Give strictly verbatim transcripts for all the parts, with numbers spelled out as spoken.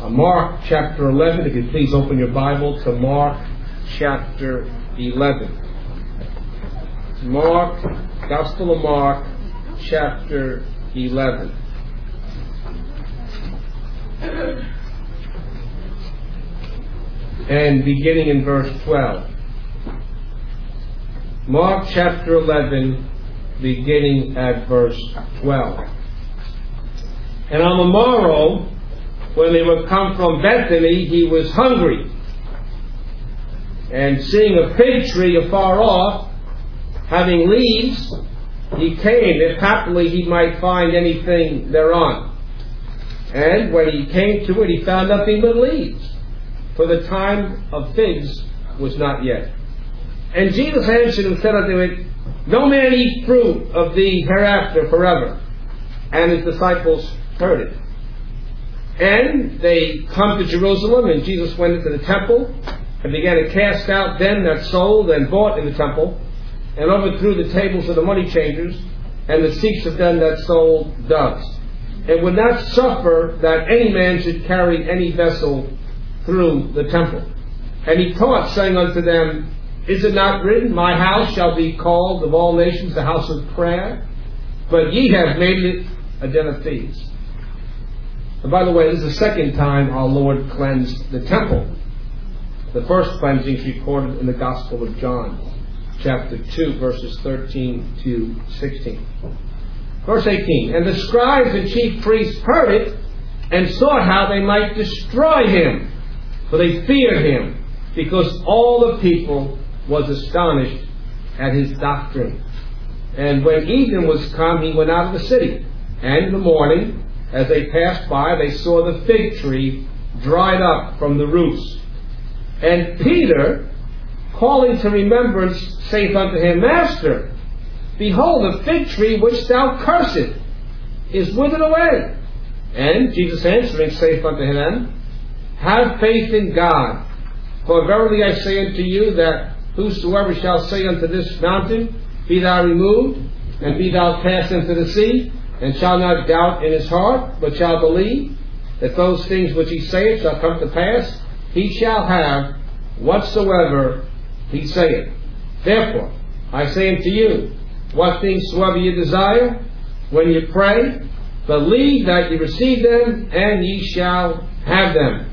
Uh, Mark chapter eleven, if you please open your Bible to Mark chapter eleven. Mark, Gospel of Mark, chapter eleven. And beginning in verse twelve. Mark chapter eleven, beginning at verse twelve. And on the morrow, when they were come from Bethany, he was hungry. And seeing a fig tree afar off, having leaves, he came, if haply he might find anything thereon. And when he came to it, he found nothing but leaves, for the time of figs was not yet. And Jesus answered and said unto it, No man eat fruit of thee hereafter forever. And his disciples heard it. And they come to Jerusalem, and Jesus went into the temple, and began to cast out them that sold and bought in the temple, and overthrew the tables of the money changers, and the seats of them that sold doves, and would not suffer that any man should carry any vessel through the temple. And he taught, saying unto them, Is it not written, My house shall be called of all nations a house of prayer? But ye have made it a den of thieves. And by the way, this is the second time our Lord cleansed the temple. The first cleansing is recorded in the Gospel of John, chapter two, verses thirteen to sixteen. Verse eighteen, And the scribes and chief priests heard it, and sought how they might destroy him. For they feared him, because all the people was astonished at his doctrine. And when evening was come, he went out of the city. And in the morning, as they passed by, they saw the fig tree dried up from the roots. And Peter, calling to remembrance, saith unto him, Master, behold, the fig tree which thou cursest is withered away. And Jesus answering saith unto him, Have faith in God. For verily I say unto you, that whosoever shall say unto this mountain, Be thou removed, and be thou cast into the sea, and shall not doubt in his heart, but shall believe that those things which he saith shall come to pass, he shall have whatsoever he saith. Therefore, I say unto you, what things soever you desire, when you pray, believe that you receive them, and ye shall have them.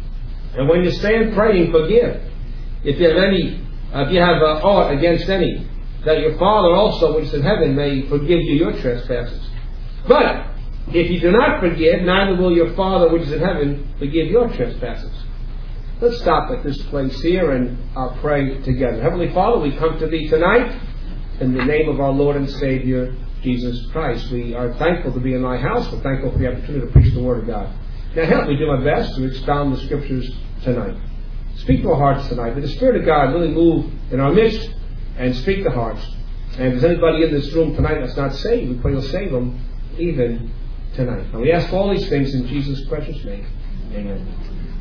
And when you stand praying, forgive. If you have any, uh, if you have uh, aught against any, that your Father also which is in heaven may forgive you your trespasses. But if you do not forgive, neither will your Father which is in heaven forgive your trespasses. Let's stop at this place here and I'll pray together. Heavenly Father, we come to Thee tonight in the name of our Lord and Savior, Jesus Christ. We are thankful to be in Thy house. We're thankful for the opportunity to preach the Word of God. Now help me do my best to expound the Scriptures tonight. Speak to our hearts tonight. May the Spirit of God really move in our midst and speak to hearts. And if there's anybody in this room tonight that's not saved, we pray You'll save them even tonight. And we ask all these things in Jesus' precious name. Amen.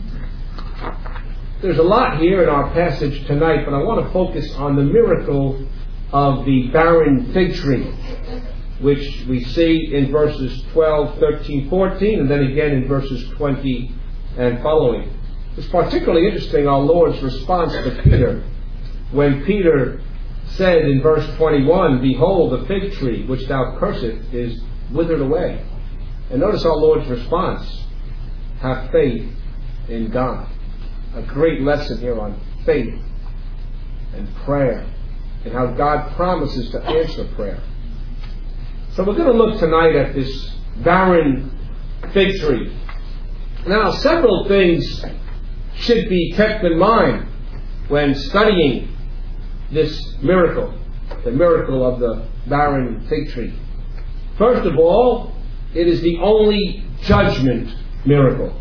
There's a lot here in our passage tonight, but I want to focus on the miracle of the barren fig tree, which we see in verses twelve, thirteen, fourteen, and then again in verses twenty and following. It's particularly interesting, our Lord's response to Peter, when Peter said in verse twenty-one, Behold, the fig tree which thou cursest is withered away. And notice our Lord's response, Have faith in God. A great lesson here on faith and prayer, and how God promises to answer prayer. So we're going to look tonight at this barren fig tree. Now, several things should be kept in mind when studying this miracle, the miracle of the barren fig tree. First of all, it is the only judgment miracle.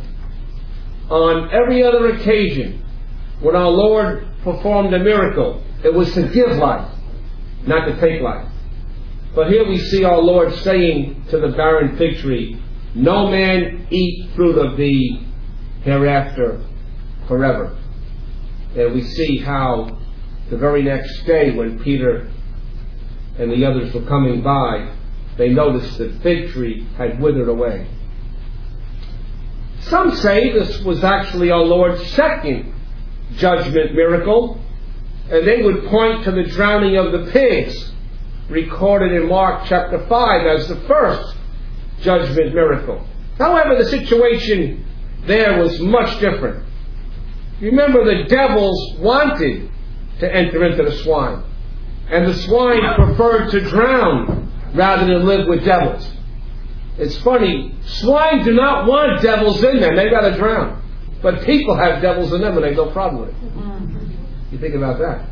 On every other occasion, when our Lord performed a miracle, it was to give life, not to take life. But here we see our Lord saying to the barren fig tree, No man eat fruit of thee hereafter forever. And we see how the very next day, when Peter and the others were coming by, they noticed the fig tree had withered away. Some say this was actually our Lord's second judgment miracle, and they would point to the drowning of the pigs, recorded in Mark chapter five as the first judgment miracle. However, the situation there was much different. Remember, the devils wanted to enter into the swine, and the swine preferred to drown rather than live with devils. It's funny, swine do not want devils in them, they've got to drown. But people have devils in them and they have no problem with it. You think about that.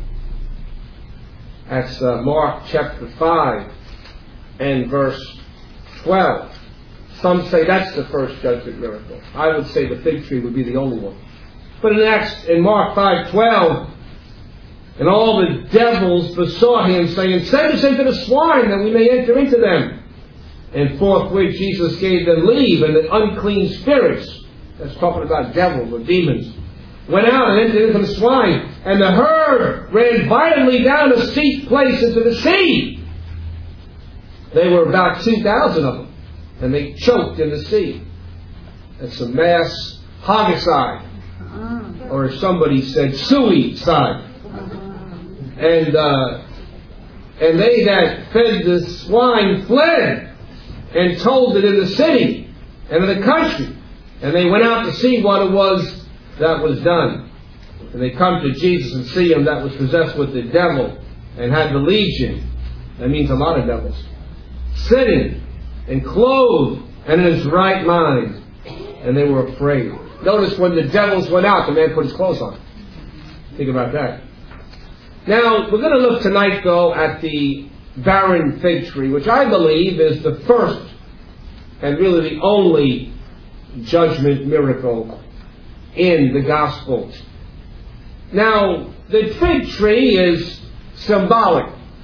That's uh, Mark chapter five and verse twelve. Some say that's the first judgment miracle. I would say the fig tree would be the only one. But in Acts, in Mark five twelve, and all the devils besought him, saying, "Send us into the swine, that we may enter into them." And forthwith Jesus gave them leave, and the unclean spirits, that's talking about devils or demons, went out and entered into the swine, and the herd ran violently down a steep place into the sea. There were about two thousand of them, and they choked in the sea. That's a mass homicide, or as somebody said, suicide. And uh, and they that fed the swine fled and told it in the city and in the country. And they went out to see what it was that was done. And they come to Jesus and see him that was possessed with the devil and had the legion. That means a lot of devils. Sitting and clothed and in his right mind. And they were afraid. Notice when the devils went out, the man put his clothes on. Think about that. Now, we're going to look tonight, though, at the barren fig tree, which I believe is the first and really the only judgment miracle in the Gospels. Now, the fig tree is symbolic,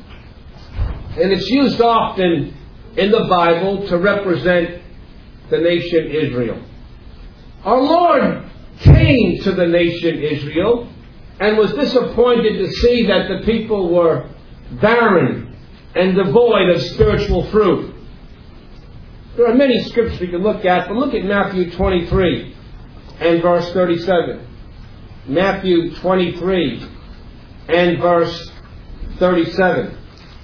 and it's used often in the Bible to represent the nation Israel. Our Lord came to the nation Israel and was disappointed to see that the people were barren and devoid of spiritual fruit. There are many scriptures we can look at, but look at Matthew twenty-three and verse thirty-seven. Matthew twenty-three and verse thirty-seven.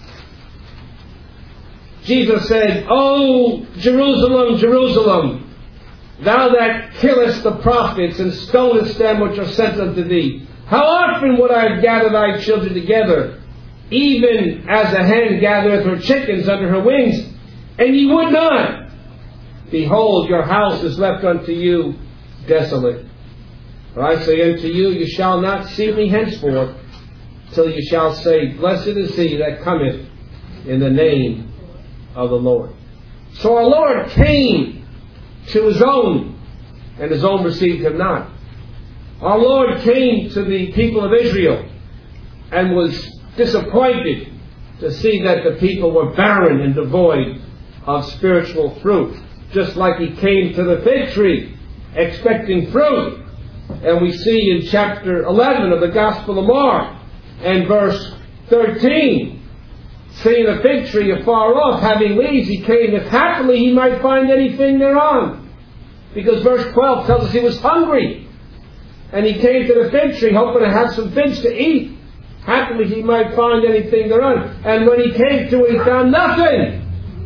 Jesus said, "O Jerusalem, Jerusalem, thou that killest the prophets and stonest them which are sent unto thee, how often would I have gathered thy children together, even as a hen gathereth her chickens under her wings, and ye would not. Behold, your house is left unto you desolate. For I say unto you, you shall not see me henceforth, till you shall say, Blessed is he that cometh in the name of the Lord." So our Lord came to his own, and his own received him not. Our Lord came to the people of Israel and was disappointed to see that the people were barren and devoid of spiritual fruit. Just like he came to the fig tree expecting fruit. And we see in chapter eleven of the Gospel of Mark and verse thirteen, seeing a fig tree afar off having leaves, he came if haply he might find anything thereon. Because verse twelve tells us he was hungry. And he came to the fig tree hoping to have some figs to eat. Happily he might find anything thereon. And when he came to it, he found nothing.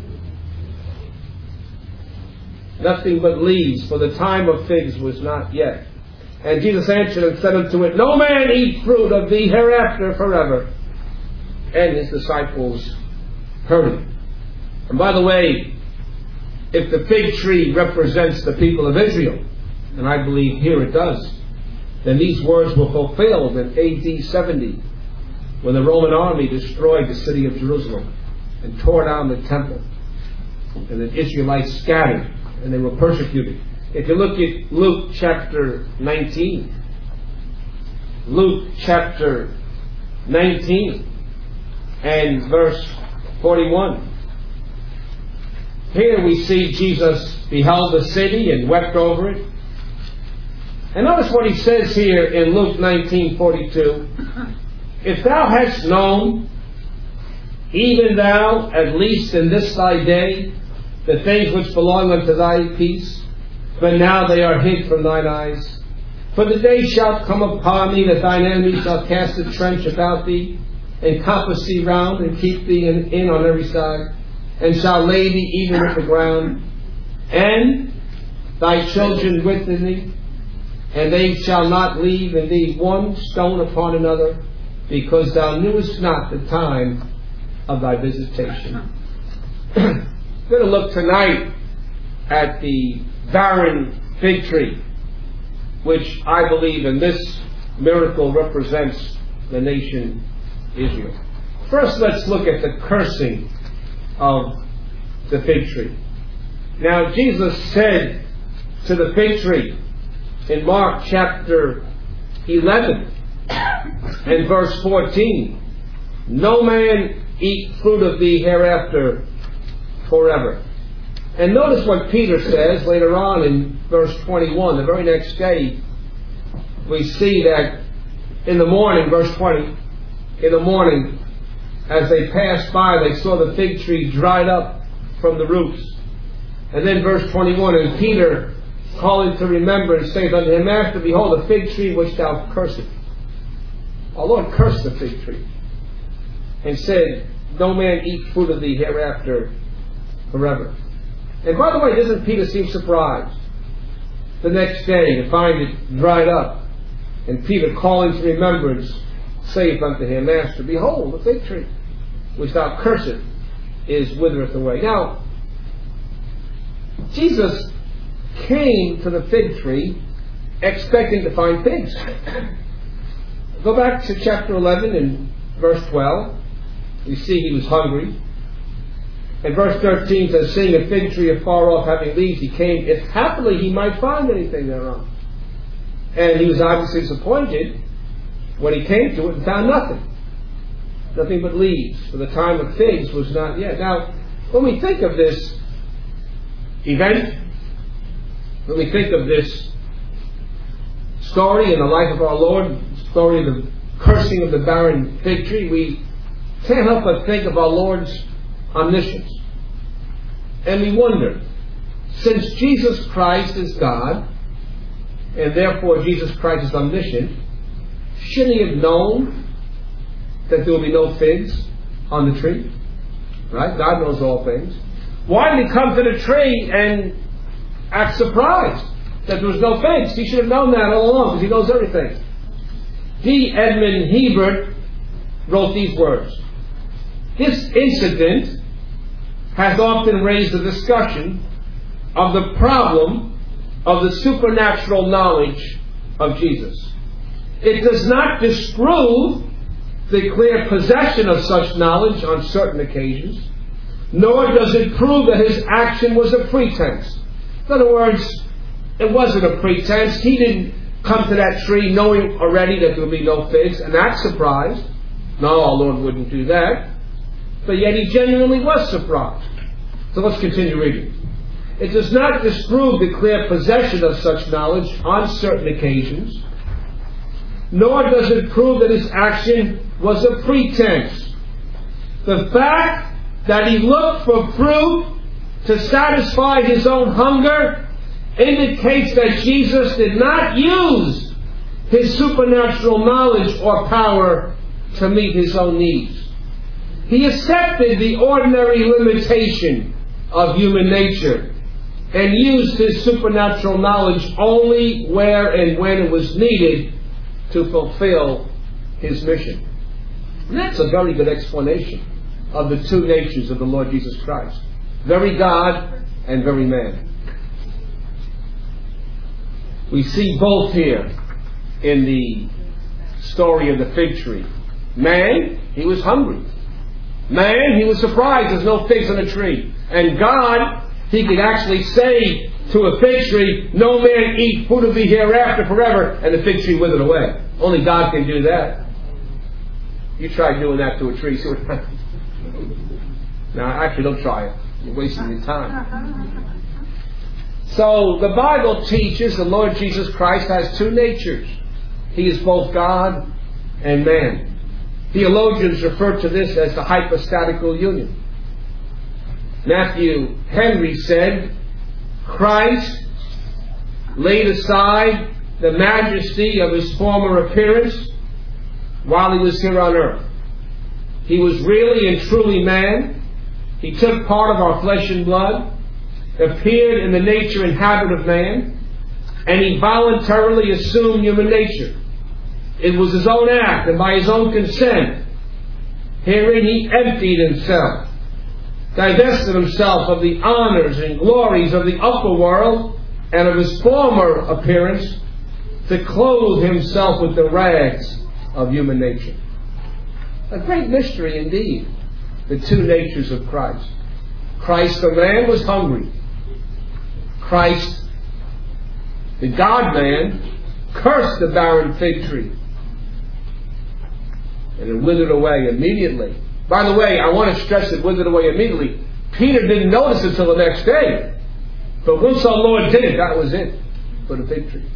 Nothing but leaves, for the time of figs was not yet. And Jesus answered and said unto it, No man eat fruit of thee hereafter forever. And his disciples heard it. And by the way, if the fig tree represents the people of Israel, and I believe here it does, then these words were fulfilled in A D seventy, when the Roman army destroyed the city of Jerusalem and tore down the temple, and the Israelites scattered and they were persecuted. If you look at Luke chapter nineteen, Luke chapter nineteen and verse forty-one, here we see Jesus beheld the city and wept over it. And notice what he says here in Luke nineteen forty-two. If thou hadst known, even thou, at least in this thy day, the things which belong unto thy peace, but now they are hid from thine eyes. For the day shall come upon thee that thine enemies shall cast a trench about thee, and compass thee round, and keep thee in, in on every side, and shall lay thee even at the ground, and thy children within thee, and they shall not leave in thee one stone upon another, because thou knewest not the time of thy visitation. We're going to look tonight at the barren fig tree, which I believe in this miracle represents the nation Israel. First, let's look at the cursing of the fig tree. Now, Jesus said to the fig tree in Mark chapter eleven and verse fourteen, no man eat fruit of thee hereafter forever. And notice what Peter says later on in verse twenty-one. The very next day, we see that in the morning, verse twenty, in the morning, as they passed by, they saw the fig tree dried up from the roots. And then verse twenty-one, and Peter, calling to remembrance, saith unto him, Master, behold, the fig tree which thou cursest. Our Lord cursed the fig tree, and said, no man eat fruit of thee hereafter forever. And by the way, doesn't Peter seem surprised the next day to find it dried up? And Peter, calling to remembrance, saith unto him, Master, behold, the fig tree which thou cursest is withereth away. Now, Jesus came to the fig tree expecting to find figs. Go back to chapter eleven and verse twelve. You see he was hungry. And verse thirteen says, seeing a fig tree afar off having leaves, he came, if happily he might find anything thereon. And he was obviously disappointed when he came to it and found nothing. Nothing but leaves, for the time of figs was not yet. Now, when we think of this event, when we think of this story in the life of our Lord, the story of the cursing of the barren fig tree, we can't help but think of our Lord's omniscience. And we wonder, since Jesus Christ is God, and therefore Jesus Christ is omniscient, shouldn't he have known that there will be no figs on the tree? Right? God knows all things. Why did he come to the tree and act surprised that there was no figs? He should have known that all along, because he knows everything. D. Edmund Hebert wrote these words. This incident has often raised a discussion of the problem of the supernatural knowledge of Jesus. It does not disprove the clear possession of such knowledge on certain occasions, nor does it prove that his action was a pretense. In other words, it wasn't a pretense. He didn't come to that tree knowing already that there would be no figs and act surprised. No, our Lord wouldn't do that. But yet he genuinely was surprised. So let's continue reading. It does not disprove the clear possession of such knowledge on certain occasions, nor does it prove that his action was a pretense. The fact that he looked for fruit to satisfy his own hunger indicates that Jesus did not use his supernatural knowledge or power to meet his own needs. He accepted the ordinary limitation of human nature and used his supernatural knowledge only where and when it was needed to fulfill his mission. And that's a very good explanation of the two natures of the Lord Jesus Christ. Very God and very man. We see both here in the story of the fig tree. Man, he was hungry. Man, he was surprised there's no figs on the tree. And God, he could actually say to a fig tree, no man eat fruit of thee hereafter forever, and the fig tree withered away. Only God can do that. You try doing that to a tree, see what happens. Now, actually, don't try it. You're wasting your time. So, the Bible teaches the Lord Jesus Christ has two natures. He is both God and man. Theologians refer to this as the hypostatical union. Matthew Henry said, Christ laid aside the majesty of his former appearance while he was here on earth. He was really and truly man. He took part of our flesh and blood, appeared in the nature and habit of man, and he voluntarily assumed human nature. It was his own act, and by his own consent. Herein he emptied himself, divested himself of the honors and glories of the upper world and of his former appearance to clothe himself with the rags of human nature. A great mystery indeed, the two natures of Christ. Christ the man was hungry. Christ, the God-man, cursed the barren fig tree. And it withered away immediately. By the way, I want to stress it withered away immediately. Peter didn't notice it until the next day. But once our Lord did it, that was it for the fig tree.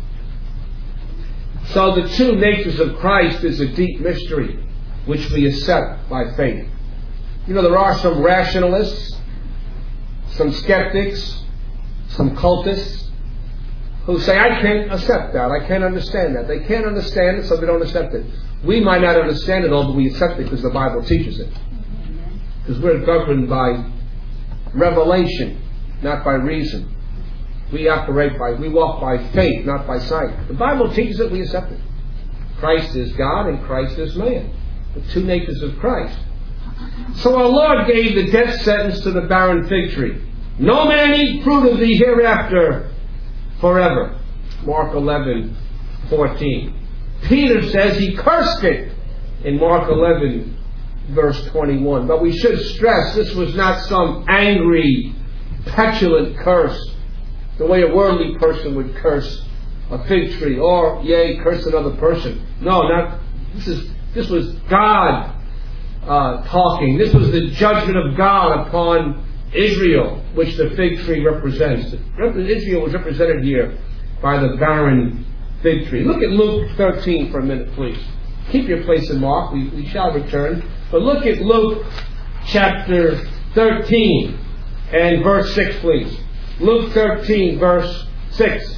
So the two natures of Christ is a deep mystery which we accept by faith. You know, there are some rationalists, some skeptics, some cultists who say, I can't accept that, I can't understand that. They can't understand it, so they don't accept it. We might not understand it all, but we accept it because the Bible teaches it. Because we're governed by revelation, not by reason. We operate by, we walk by faith, not by sight. The Bible teaches it, we accept it. Christ is God and Christ is man. The two natures of Christ. So our Lord gave the death sentence to the barren fig tree. No man eat fruit of thee hereafter forever. Mark eleven fourteen. Peter says he cursed it in Mark eleven verse twenty-one. But we should stress this was not some angry, petulant curse, the way a worldly person would curse a fig tree, or, yea, curse another person. No, not, this is, this was God uh, talking. This was the judgment of God upon Israel, which the fig tree represents. Israel was represented here by the barren fig tree. Look at Luke thirteen for a minute, please. Keep your place in Mark. We, we shall return. But look at Luke chapter thirteen and verse six, please. Luke thirteen, verse six.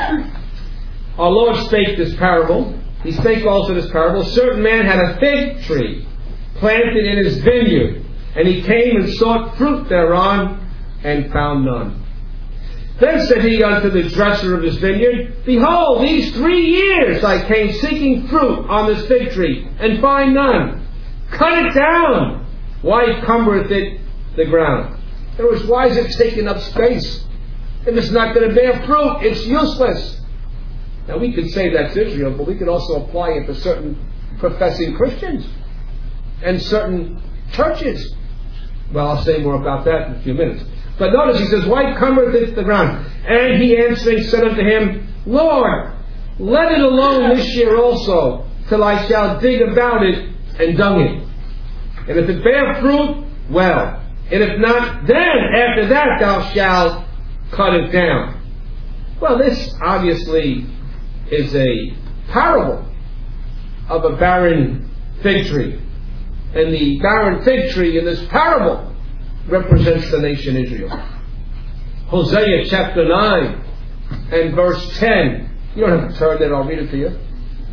Our Lord spake this parable. He spake also this parable. A certain man had a fig tree planted in his vineyard, and he came and sought fruit thereon, and found none. Then said he unto the dresser of his vineyard, Behold, these three years I came seeking fruit on this fig tree, and find none. Cut it down. Why cumbereth it the ground? In other words, why is it taking up space? If it's not going to bear fruit, it's useless. Now we could say that's Israel, but we could also apply it to certain professing Christians and certain churches. Well, I'll say more about that in a few minutes. But notice he says, Why cumbereth it the ground? And he answering said unto him, Lord, let it alone this year also, till I shall dig about it and dung it. And if it bear fruit, well. And if not, then after that thou shalt cut it down. Well, this obviously is a parable of a barren fig tree. And the barren fig tree in this parable represents the nation Israel. Hosea chapter nine and verse ten. You don't have to turn there, I'll read it to you.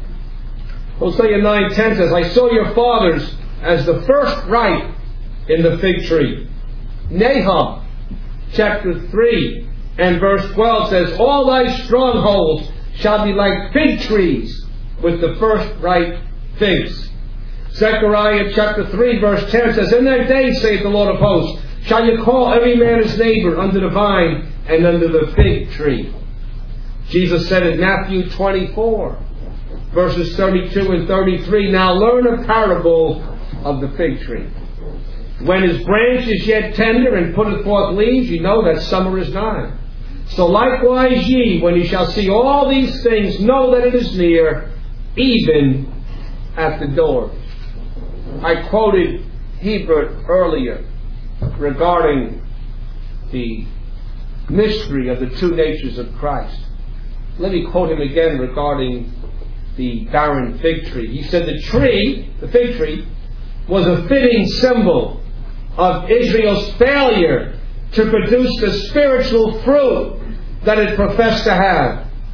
Hosea nine ten says, I saw your fathers as the first ripe in the fig tree. Nahum chapter three and verse twelve says, All thy strongholds shall be like fig trees with the first ripe figs. Zechariah chapter three verse ten says, In that day, saith the Lord of hosts, shall you call every man his neighbor under the vine and under the fig tree. Jesus said in Matthew twenty-four, verses thirty-two and thirty-three, Now learn a parable of the fig tree. When his branch is yet tender and putteth forth leaves, ye know that summer is nigh. So likewise ye, when ye shall see all these things, know that it is near, even at the door. I quoted Hebert earlier regarding the mystery of the two natures of Christ. Let me quote him again regarding the barren fig tree. He said the tree, the fig tree, was a fitting symbol of Israel's failure to produce the spiritual fruit that it professed to have.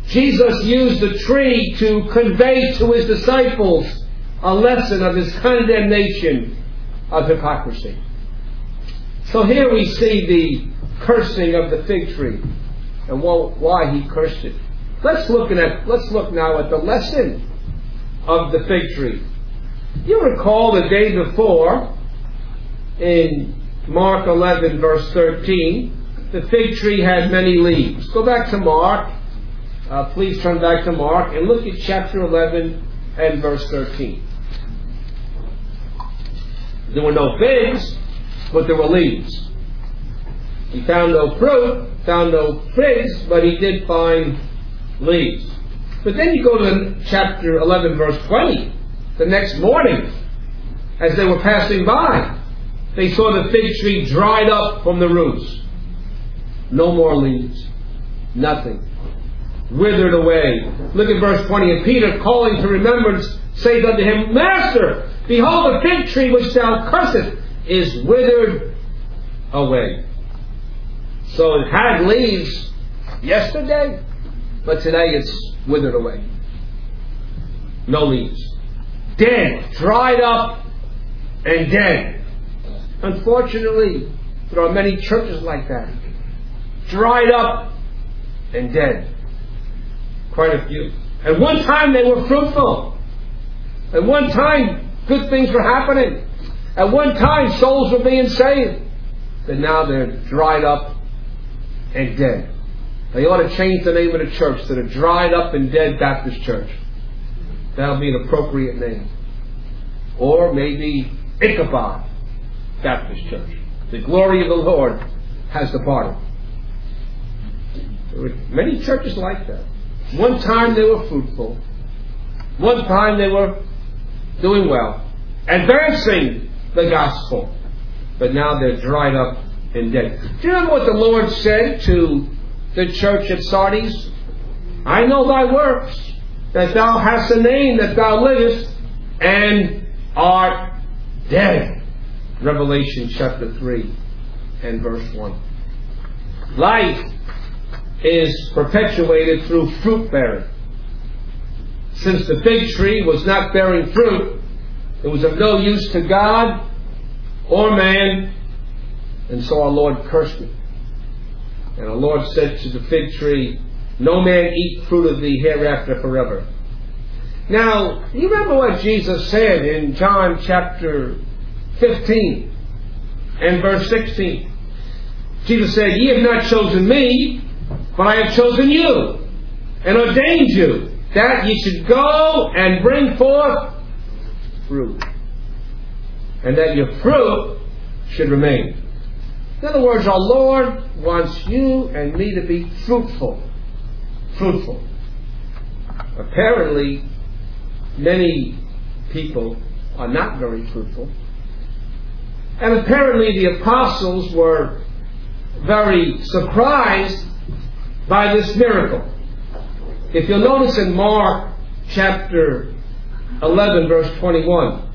Jesus used the tree to convey to his disciples a lesson of his condemnation of hypocrisy. So here we see the cursing of the fig tree and why he cursed it. Let's look at let's look now at the lesson of the fig tree. You recall the day before in Mark eleven verse thirteen, the fig tree had many leaves. Go back to Mark. Uh, please turn back to Mark and look at chapter eleven and verse thirteen. There were no figs, but there were leaves. He found no fruit, found no figs, but he did find leaves. But then you go to chapter eleven verse twenty. The next morning, as they were passing by, they saw the fig tree dried up from the roots. No more leaves. Nothing. Withered away. Look at verse twenty. And Peter, calling to remembrance, saith unto him, Master, behold, the fig tree which thou cursest is withered away. So it had leaves yesterday, but today it's withered away. No leaves. Dead. Dried up and dead. Unfortunately, there are many churches like that. Dried up and dead. Quite a few. At one time they were fruitful. At one time good things were happening. At one time souls were being saved. But now they're dried up and dead. They ought to change the name of the church to the Dried Up and Dead Baptist Church. That'll be an appropriate name. Or maybe Ichabod Baptist Church. The glory of the Lord has departed. There were many churches like that. One time they were fruitful. One time they were doing well, advancing the gospel. But now they're dried up and dead. Do you remember what the Lord said to the church at Sardis? I know thy works, that thou hast a name, that thou livest, and art dead. Revelation chapter three and verse one. Life is perpetuated through fruit bearing. Since the fig tree was not bearing fruit, it was of no use to God or man, and so our Lord cursed it. And our Lord said to the fig tree, no man eat fruit of thee hereafter forever. Now, you remember what Jesus said in John chapter fifteen and verse sixteen. Jesus said, ye have not chosen me, but I have chosen you and ordained you that ye should go and bring forth fruit, and that your fruit should remain. In other words, our Lord wants you and me to be fruitful. Fruitful. Apparently, many people are not very fruitful. And apparently the apostles were very surprised by this miracle. If you'll notice in Mark chapter eleven verse twenty-one,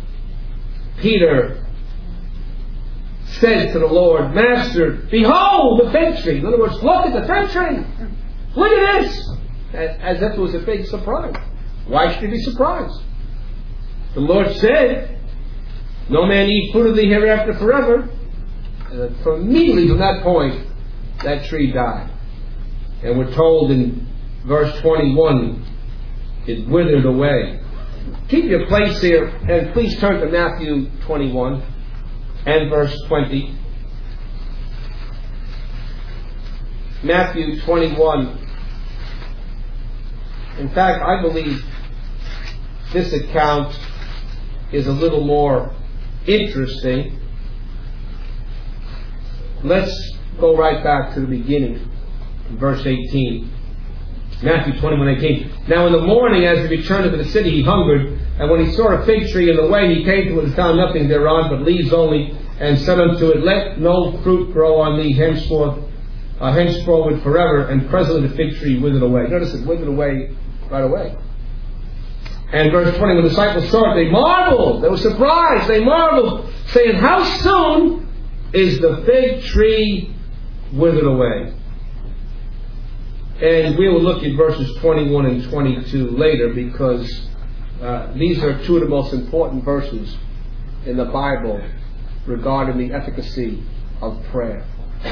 Peter says to the Lord, Master, behold the fig tree. In other words, look at the fig tree. Look at this. As, as if it was a big surprise. Why should he be surprised? The Lord said, no man eat fruit of thee hereafter forever. And from immediately from that point, that tree died. And we're told in verse twenty-one, it withered away. Keep your place here, and please turn to Matthew twenty-one and verse twenty. Matthew twenty-one. In fact, I believe this account is a little more interesting. Let's go right back to the beginning, verse eighteen. Matthew twenty-one eighteen. Now in the morning, as he returned into the city, he hungered. And when he saw a fig tree in the way, he came to it and found nothing thereon, but leaves only, and said unto it, let no fruit grow on thee henceforth, uh, henceforward forever. And presently the fig tree withered away. Notice it withered away right away. And verse twenty, when the disciples saw it, they marveled. They were surprised. They marveled, saying, how soon is the fig tree withered away? And we will look at verses twenty-one and twenty-two later, because uh, these are two of the most important verses in the Bible regarding the efficacy of prayer.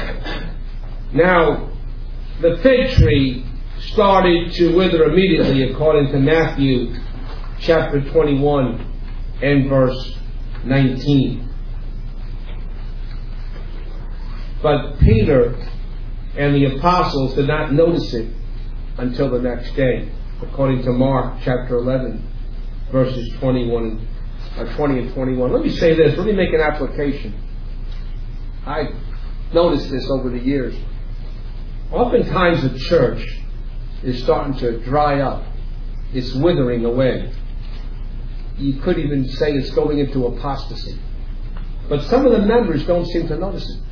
Now, the fig tree started to wither immediately, according to Matthew chapter twenty-one and verse nineteen. But Peter and the apostles did not notice it until the next day, according to Mark chapter eleven, verses twenty-one, or twenty and twenty-one. Let me say this. Let me make an application. I noticed this over the years. Oftentimes the church is starting to dry up. It's withering away. You could even say it's going into apostasy. But some of the members don't seem to notice it.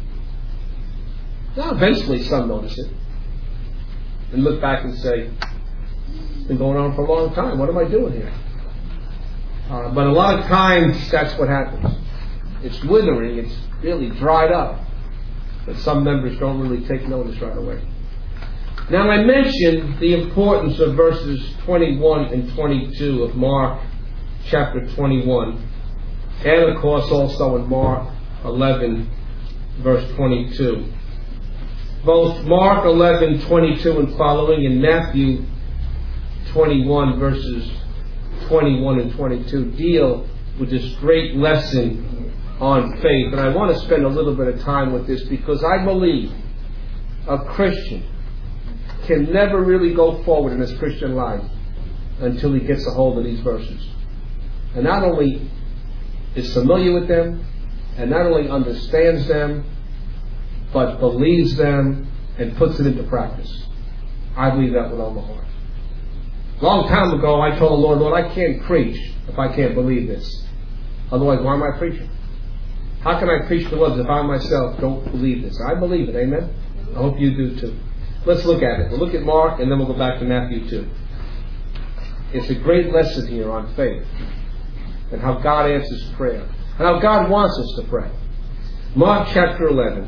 Now, eventually some notice it and look back and say, it's been going on for a long time. What am I doing here? Uh, but a lot of times that's what happens. It's withering. It's really dried up. But some members don't really take notice right away. Now, I mentioned the importance of verses twenty-one and twenty-two of Mark chapter twenty-one, and of course also in Mark eleven, verse twenty-two. Both Mark eleven, twenty-two and following, and Matthew twenty-one, verses twenty-one and twenty-two, deal with this great lesson on faith. And I want to spend a little bit of time with this, because I believe a Christian can never really go forward in his Christian life until he gets a hold of these verses. And not only is familiar with them, and not only understands them, but believes them and puts it into practice. I believe that with all my heart. A long time ago, I told the Lord, Lord, I can't preach if I can't believe this. Otherwise, why am I preaching? How can I preach the words if I myself don't believe this? I believe it, amen? I hope you do too. Let's look at it. We'll look at Mark, and then we'll go back to Matthew two. It's a great lesson here on faith and how God answers prayer and how God wants us to pray. Mark chapter eleven.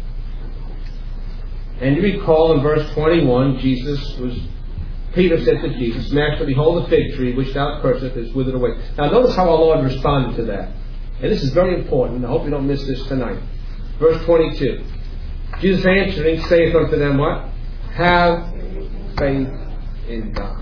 And you recall in verse twenty-one, Jesus was, Peter said to Jesus, Master, behold the fig tree which thou cursest is withered away. Now notice how our Lord responded to that. And this is very important. I hope you don't miss this tonight. Verse twenty-two. Jesus answering saith unto them what? Have faith in God.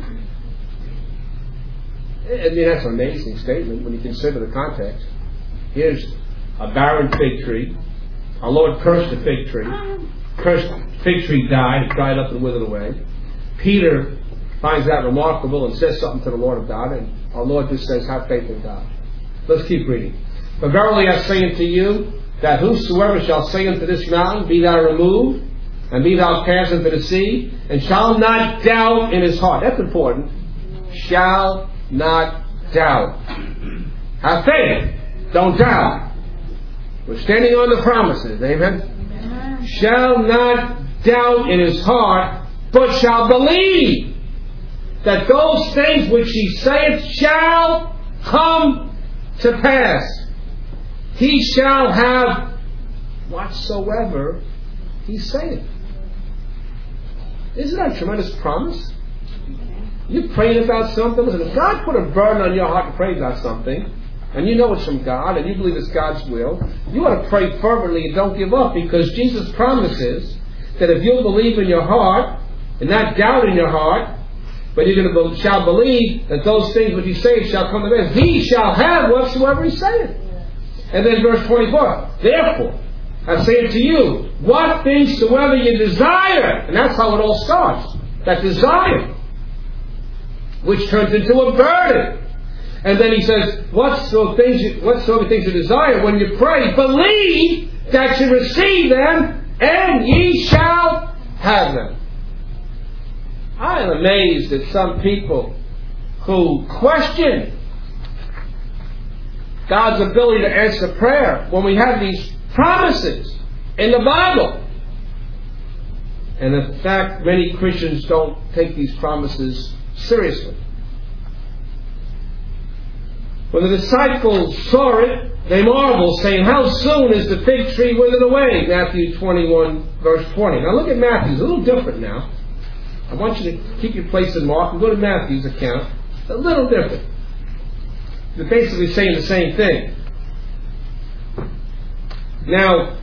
I mean, that's an amazing statement when you consider the context. Here's a barren fig tree. Our Lord cursed the fig tree. Cursed fig tree died. It dried up and withered away. Peter finds that remarkable and says something to the Lord of God. And our Lord just says, have faith in God. Let's keep reading. But verily I say unto you, that whosoever shall say unto this mountain, be thou removed, and be thou cast into the sea, and shall not doubt in his heart. That's important. Shall not doubt. Have faith. Don't doubt. We're standing on the promises. Amen? Amen. Shall not doubt in his heart, but shall believe that those things which he saith shall come to pass. He shall have whatsoever he saith. Isn't that a tremendous promise? You're praying about something. Listen, if God put a burden on your heart to pray about something, and you know it's from God, and you believe it's God's will, you ought to pray fervently and don't give up, because Jesus promises that if you'll believe in your heart, and not doubt in your heart, but you're going to shall believe that those things which he saith shall come to pass, he shall have whatsoever he saith. And then verse twenty-four, therefore, I say unto you, what things soever you desire, and that's how it all starts, that desire, which turns into a burden. And then he says, whatsoever things you, whatsoever things you desire, when you pray, believe that you receive them, and ye shall have them. I am amazed at some people who question God's ability to answer prayer when we have these promises in the Bible. And in fact, many Christians don't take these promises seriously. When the disciples saw it, they marveled, saying, how soon is the fig tree withered away? Matthew twenty-one, verse twenty. Now look at Matthew. It's a little different now. I want you to keep your place in Mark and go to Matthew's account. It's a little different. They're basically saying the same thing. Now,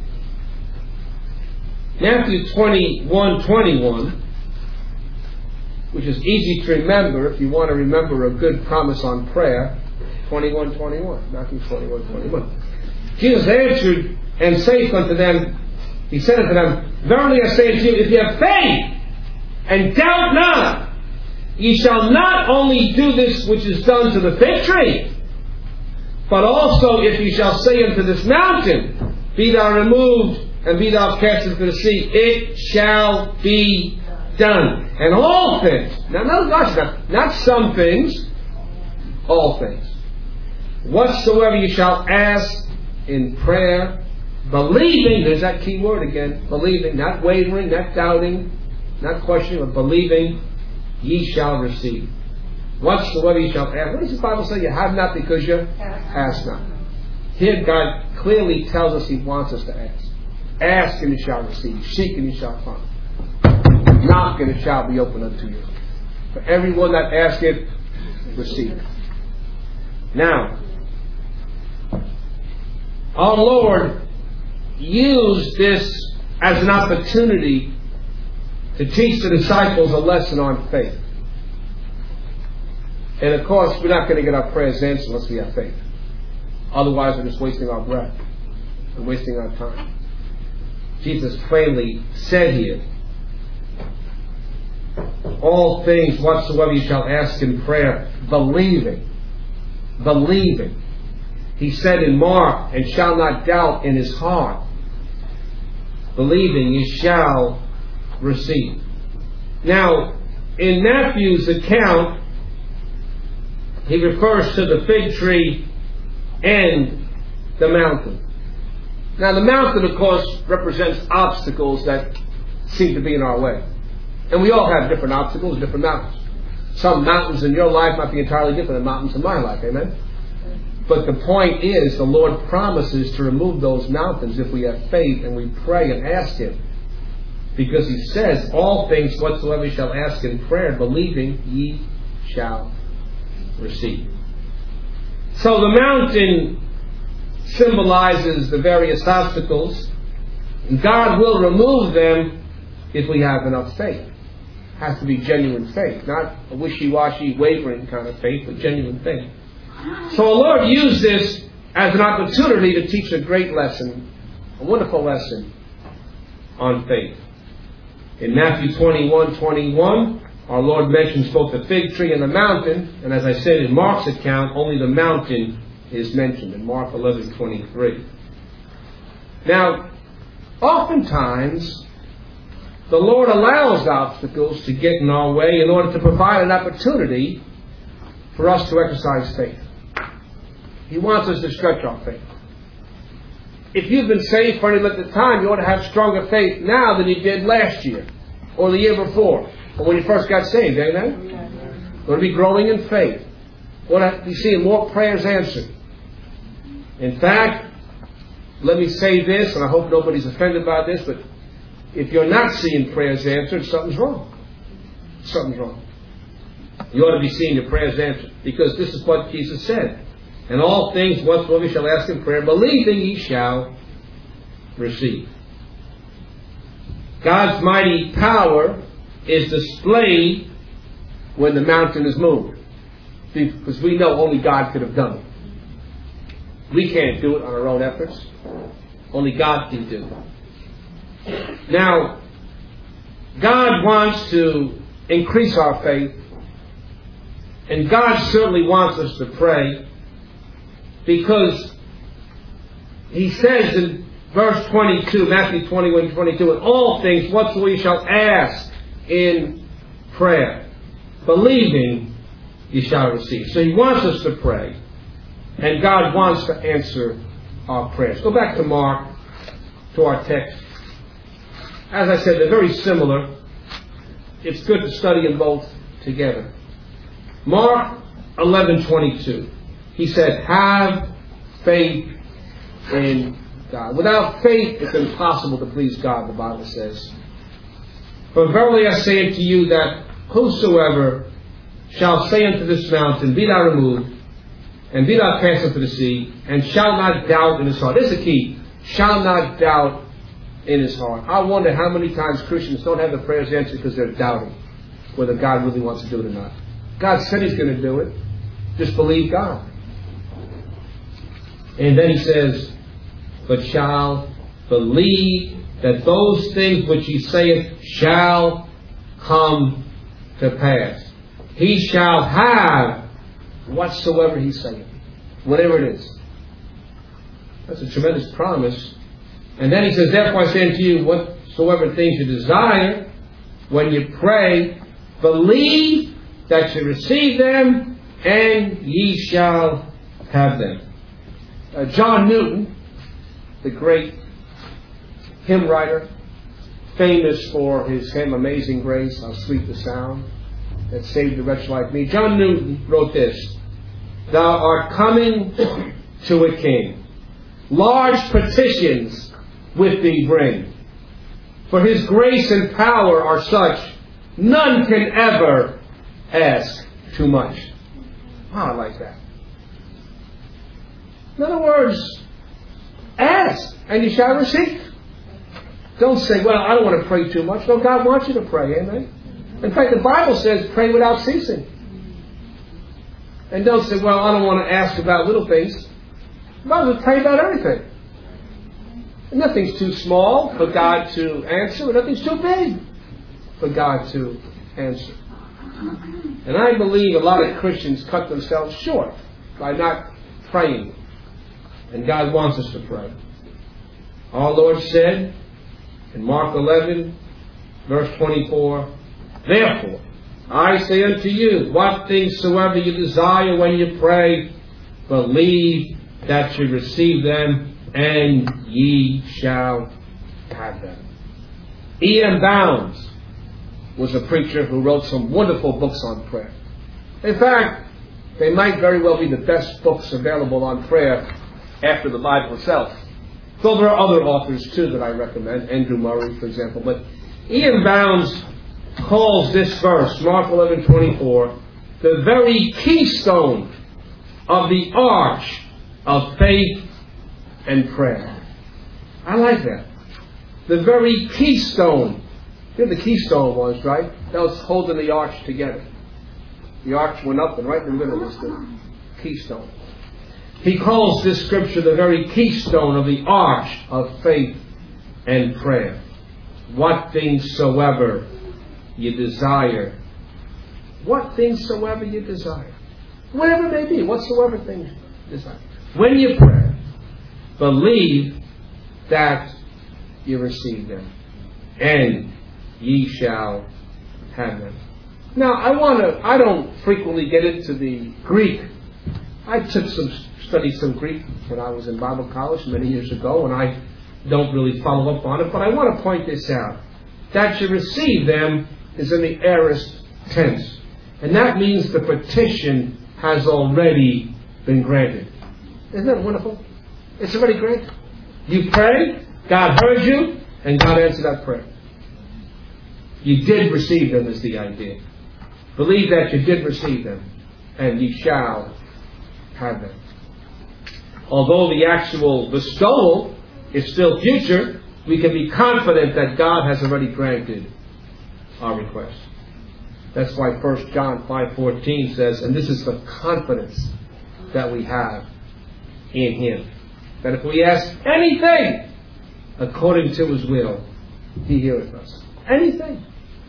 Matthew twenty-one twenty-one, which is easy to remember if you want to remember a good promise on prayer. twenty-one twenty-one. Matthew twenty-one twenty-one. Jesus answered and saith unto them, He said unto them, Verily I say unto you, if ye have faith, and doubt not, ye shall not only do this which is done to the fig tree, but also if ye shall say unto this mountain, Be thou removed, and be thou cast into the sea, it shall be done. And all things, now no, not, not some things, all things, whatsoever ye shall ask in prayer, believing, there's that key word again, believing, not wavering, not doubting, not questioning, but believing, ye shall receive. Whatsoever ye shall ask. What does the Bible say? You have not because you ask not. Here God clearly tells us He wants us to ask. Ask and you shall receive. Seek and you shall find. Knock and it shall be opened unto you. For everyone that asketh, receiveth. Now, our Lord used this as an opportunity to teach the disciples a lesson on faith. And of course, we're not going to get our prayers answered unless we have faith. Otherwise, we're just wasting our breath and wasting our time. Jesus plainly said here, all things whatsoever you shall ask in prayer, believing. Believing. He said in Mark, and shall not doubt in his heart. Believing, you shall receive. Now, in Matthew's account, he refers to the fig tree and the mountain. Now, the mountain, of course, represents obstacles that seem to be in our way. And we all have different obstacles, different mountains. Some mountains in your life might be entirely different than mountains in my life. Amen? But the point is, the Lord promises to remove those mountains if we have faith and we pray and ask Him. Because He says, all things whatsoever you shall ask in prayer, believing, ye shall receive. So the mountain symbolizes the various obstacles, and God will remove them if we have enough faith. It has to be genuine faith, not a wishy-washy, wavering kind of faith, but genuine faith. So the Lord used this as an opportunity to teach a great lesson, a wonderful lesson on faith. In Matthew twenty-one twenty-one, our Lord mentions both the fig tree and the mountain, and as I said in Mark's account, only the mountain is mentioned in Mark eleven twenty-three. Now, oftentimes, the Lord allows obstacles to get in our way in order to provide an opportunity for us to exercise faith. He wants us to stretch our faith. If you've been saved for any length of time, you ought to have stronger faith now than you did last year, or the year before, or when you first got saved. Amen? You ought to be growing in faith. You ought to be seeing more prayers answered. In fact, let me say this, and I hope nobody's offended by this, but if you're not seeing prayers answered, something's wrong. Something's wrong. You ought to be seeing your prayers answered, because this is what Jesus said. And all things whatsoever you shall ask in prayer, believing ye shall receive. God's mighty power is displayed when the mountain is moved. Because we know only God could have done it. We can't do it on our own efforts. Only God can do it. Now, God wants to increase our faith. And God certainly wants us to pray. Because He says in verse twenty-two, Matthew twenty-one twenty-two, in all things whatsoever you shall ask in prayer, believing you shall receive. So He wants us to pray. And God wants to answer our prayers. Go back to Mark, to our text. As I said, they're very similar. It's good to study them both together. Mark eleven twenty-two. He said, have faith in God. Without faith, it's impossible to please God, the Bible says. For verily I say unto you that whosoever shall say unto this mountain, Be thou removed, and be thou cast into the sea, and shall not doubt in his heart. This is the key. Shall not doubt in his heart. I wonder how many times Christians don't have the prayers answered because they're doubting whether God really wants to do it or not. God said He's going to do it. Just believe God. And then He says, But shall believe that those things which He saith shall come to pass. He shall have whatsoever He saith. Whatever it is. That's a tremendous promise. And then He says, Therefore I say unto you, whatsoever things you desire, when you pray, believe that you receive them, and ye shall have them. Uh, John Newton, the great hymn writer, famous for his hymn Amazing Grace, How Sweet the Sound that saved a wretch like me. John Newton wrote this: Thou art coming to a king. Large petitions with thee bring. For His grace and power are such, none can ever ask too much. Wow, I like that. In other words, ask and you shall receive. Don't say, well, I don't want to pray too much. No, God wants you to pray, amen? In fact, the Bible says pray without ceasing. And don't say, well, I don't want to ask about little things. The Bible says pray about everything. And nothing's too small for God to answer, and nothing's too big for God to answer. And I believe a lot of Christians cut themselves short by not praying. And God wants us to pray. Our Lord said in Mark eleven, verse twenty-four, Therefore, I say unto you, what things soever you desire when you pray, believe that you receive them, and ye shall have them. E M Bounds was a preacher who wrote some wonderful books on prayer. In fact, they might very well be the best books available on prayer after the Bible itself. Though there are other authors too that I recommend, Andrew Murray, for example. But E M Bounds calls this verse, Mark eleven twenty-four, the very keystone of the arch of faith and prayer. I like that. The very keystone. You know what the keystone was, right? That was holding the arch together. The arch went up, and right in the middle was the keystone. He calls this scripture the very keystone of the arch of faith and prayer. What things soever you desire. What things soever you desire. Whatever it may be, whatsoever things you desire. When you pray, believe that you receive them, and ye shall have them. Now, I want to, I don't frequently get into the Greek. I took some, studied some Greek when I was in Bible college many years ago, and I don't really follow up on it, but I want to point this out. That you receive them is in the aorist tense. And that means the petition has already been granted. Isn't that wonderful? It's already granted. You prayed, God heard you, and God answered that prayer. You did receive them is the idea. Believe that you did receive them, and you shall have them. Although the actual bestowal is still future, we can be confident that God has already granted our request. That's why First John five fourteen says, and this is the confidence that we have in Him, that if we ask anything according to His will, He heareth us. Anything.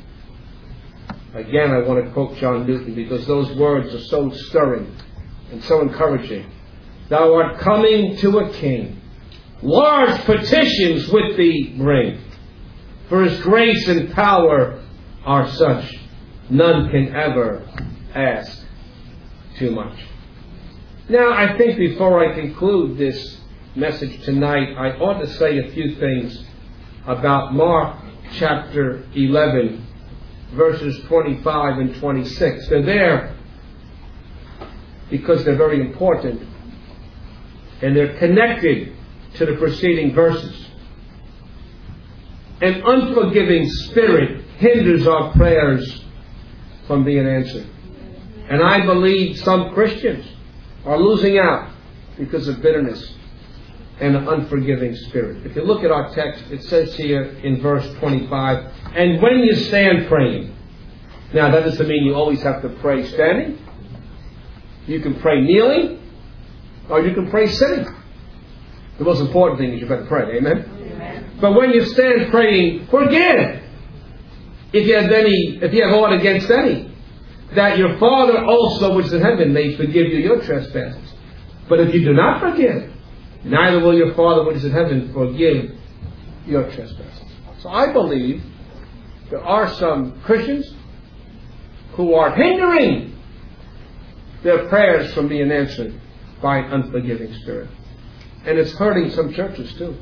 Again, I want to quote John Newton because those words are so stirring and so encouraging. Thou art coming to a king. Large petitions with thee bring. For His grace and power are such, none can ever ask too much. Now, I think before I conclude this message tonight, I ought to say a few things about Mark chapter eleven, verses twenty-five and twenty-six. They're there because they're very important, and they're connected to the preceding verses. An unforgiving spirit hinders our prayers from being answered. And I believe some Christians are losing out because of bitterness and an unforgiving spirit. If you look at our text, it says here in verse twenty-five, and when you stand praying. Now, that doesn't mean you always have to pray standing. You can pray kneeling, or you can pray sitting. The most important thing is you better pray. Amen? Amen. But when you stand praying, forgive. If you have any, if you have aught against any, that your Father also which is in heaven may forgive you your trespasses. But if you do not forgive, neither will your Father which is in heaven forgive your trespasses. So I believe there are some Christians who are hindering their prayers from being answered by an unforgiving spirit. And it's hurting some churches too.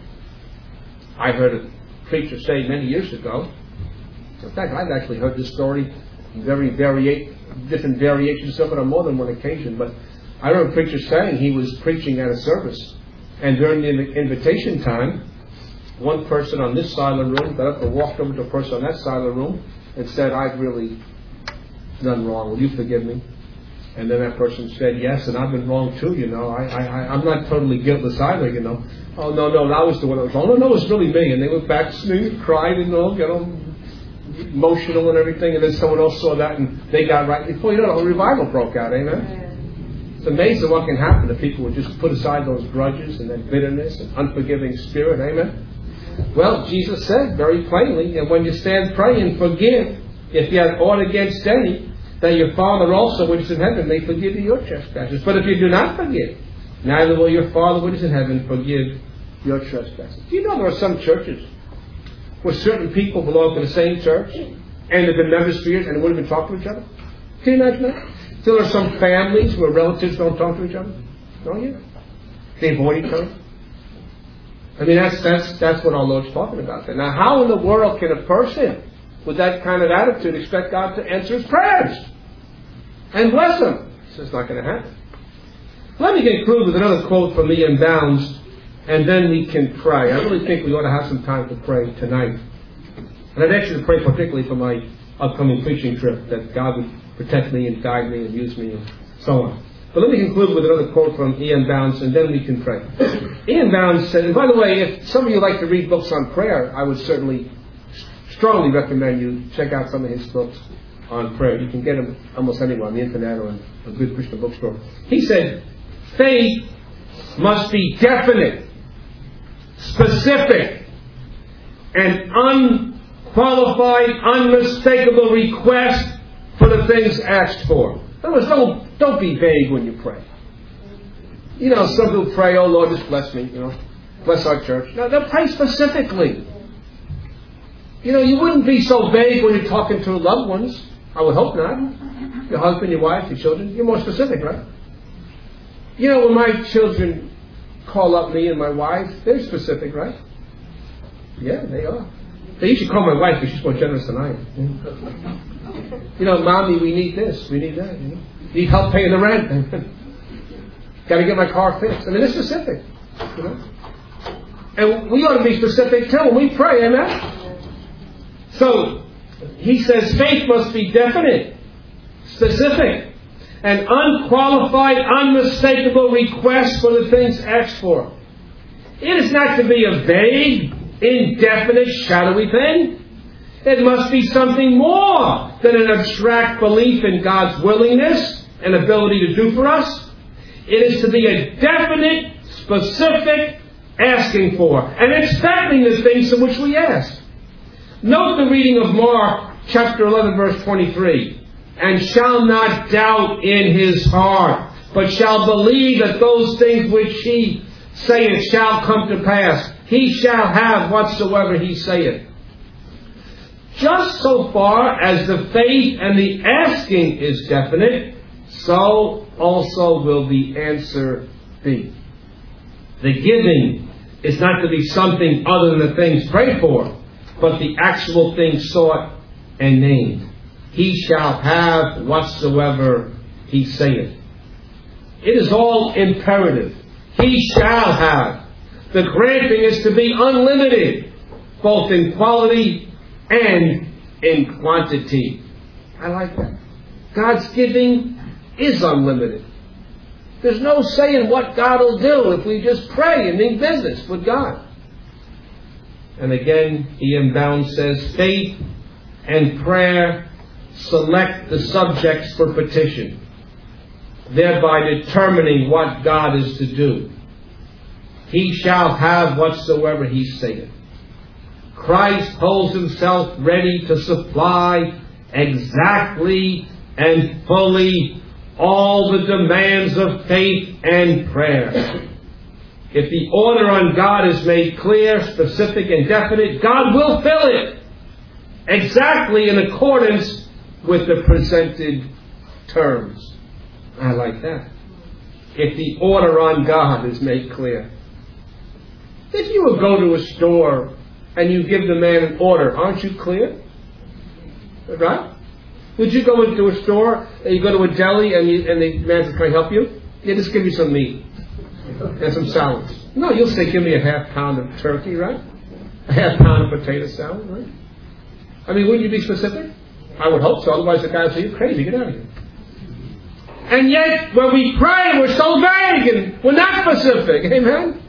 I heard a preacher say many years ago, in fact I've actually heard this story, very variate, different variations of it on more than one occasion, but I heard a preacher saying he was preaching at a service, and during the invitation time, one person on this side of the room got up and walked over to a person on that side of the room and said, I've really done wrong. Will you forgive me? And then that person said, yes, and I've been wrong too, you know. I, I, I'm not totally guiltless either, you know. Oh, no, no, that was the one that was wrong. No, no, it was really me. And they went back singing, cried, and all, you know, emotional and everything. And then someone else saw that and they got right. Before you know it, a revival broke out, amen? It's amazing what can happen if people would just put aside those grudges and that bitterness and unforgiving spirit, amen? Well, Jesus said very plainly, and when you stand praying, forgive if you have aught against any, that your Father also which is in heaven may forgive you your trespasses. But if you do not forgive, neither will your Father which is in heaven forgive your trespasses. Do you know there are some churches where certain people belong to the same church and they've been members for years and they wouldn't even talk to each other? Can you imagine that? Still, there are some families where relatives don't talk to each other. Don't you? They avoid each other. I mean, that's that's that's what our Lord's talking about there. Now, how in the world can a person with that kind of attitude expect God to answer his prayers and bless him? So it's not going to happen. Let me conclude with another quote from Ian Bounds, and then we can pray. I really think we ought to have some time to pray tonight. And I'd ask you to pray particularly for my upcoming preaching trip, that God would protect me and guide me and use me and so on. But let me conclude with another quote from Ian Bounds, and then we can pray. Ian Bounds said, and by the way, if some of you like to read books on prayer, I would certainly strongly recommend you check out some of his books on prayer. You can get them almost anywhere on the internet or in a good Christian bookstore. He said, faith must be definite, specific, and unqualified, unmistakable request for the things asked for. In other words, don't, don't be vague when you pray. You know, some people pray, oh Lord, just bless me, you know, bless our church. No, they'll pray specifically. You know, you wouldn't be so vague when you're talking to loved ones. I would hope not. Your husband, your wife, your children. You're more specific, right? You know, when my children call up me and my wife, they're specific, right? Yeah, they are. They usually call my wife because she's more generous than I am. You know, Mommy, we need this, we need that. You know? Need help paying the rent. Got to get my car fixed. I mean, it's specific. You know? And we ought to be specific too when we pray, amen? So, he says faith must be definite, specific, and unqualified, unmistakable request for the things asked for. It is not to be a vague, indefinite, shadowy thing. It must be something more than an abstract belief in God's willingness and ability to do for us. It is to be a definite, specific asking for and expecting the things in which we ask. Note the reading of Mark chapter eleven, verse twenty-three. And shall not doubt in his heart, but shall believe that those things which he saith shall come to pass. He shall have whatsoever he saith. Just so far as the faith and the asking is definite, so also will the answer be. The giving is not to be something other than the things prayed for, but the actual thing sought and named. He shall have whatsoever he saith. It is all imperative. He shall have. The granting is to be unlimited, both in quality and in quantity. I like that. God's giving is unlimited. There's no saying what God will do if we just pray and mean business with God. And again, Ian Bound says, faith and prayer select the subjects for petition, thereby determining what God is to do. He shall have whatsoever he saith. Christ holds himself ready to supply exactly and fully all the demands of faith and prayer. If the order on God is made clear, specific, and definite, God will fill it exactly in accordance with the presented terms. I like that. If the order on God is made clear. If you would go to a store and you give the man an order, aren't you clear? Right? Would you go into a store and you go to a deli and, you, and the man says, can I help you? Yeah, just give me some meat and some salads. No, you'll say, give me a half pound of turkey, right? A half pound of potato salad, right? I mean, wouldn't you be specific? I would hope so. Otherwise the guy would say, you're crazy, get out of here. And yet, when we pray, we're so vague and we're not specific. Amen?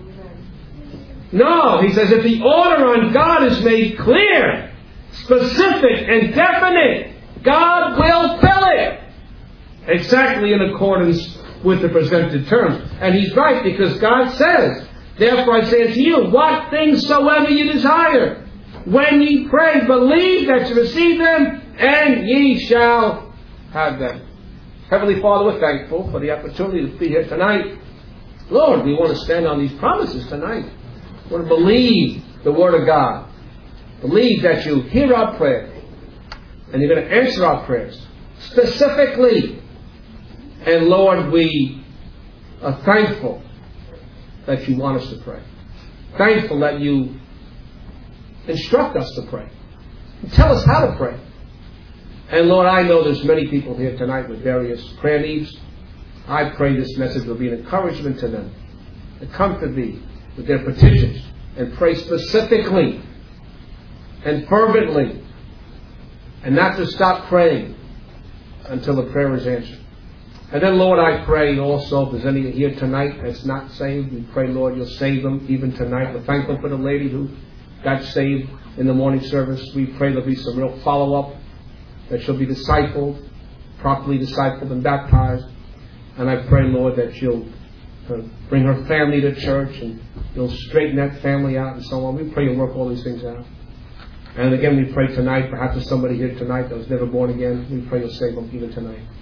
No, he says, if the order on God is made clear, specific, and definite, God will fill it exactly in accordance with the presented terms. And he's right, because God says, therefore I say unto you, what things soever you desire, when ye pray, believe that you receive them, and ye shall have them. Heavenly Father, we're thankful for the opportunity to be here tonight. Lord, we want to stand on these promises tonight. We want to believe the Word of God. Believe that you hear our prayer, and you're going to answer our prayers specifically. And Lord, we are thankful that you want us to pray. Thankful that you instruct us to pray. And tell us how to pray. And Lord, I know there's many people here tonight with various prayer needs. I pray this message will be an encouragement to them, to come to thee with their petitions and pray specifically and fervently, and not to stop praying until the prayer is answered. And then, Lord, I pray also, if there's any here tonight that's not saved, we pray, Lord, you'll save them even tonight. We're thankful for the lady who got saved in the morning service. We pray there'll be some real follow-up, that she'll be discipled, properly discipled and baptized. And I pray, Lord, that you'll uh, bring her family to church and you'll straighten that family out and so on. We pray you'll work all these things out. And again, we pray tonight, perhaps there's somebody here tonight that was never born again. We pray you'll save them even tonight.